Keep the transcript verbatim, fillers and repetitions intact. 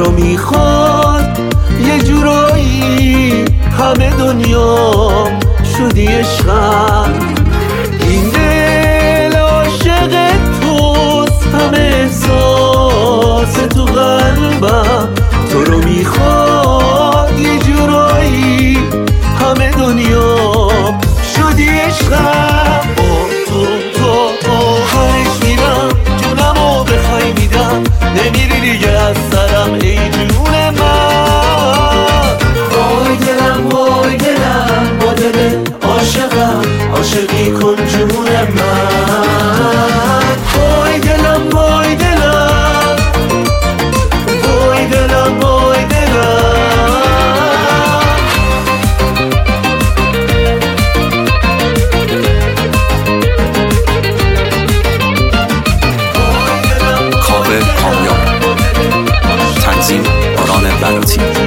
رو میخواد یه جورایی همه دنیا شدی عشقم. این دل عاشق توست، همه احساس تو قلبم تو رو میخواد یه جورایی همه دنیا شدی عشقم. با تو تو آخرش میرم، جونمو بخوای میدم، نمیری دیگه از سرم ای جون من. وای دلم وای دلم با دل عاشقم، عاشقی کن جون من. وای دلم وای دلم وای دلم وای دلم. کاوه کامیاب، تنظیم باران بلاتی.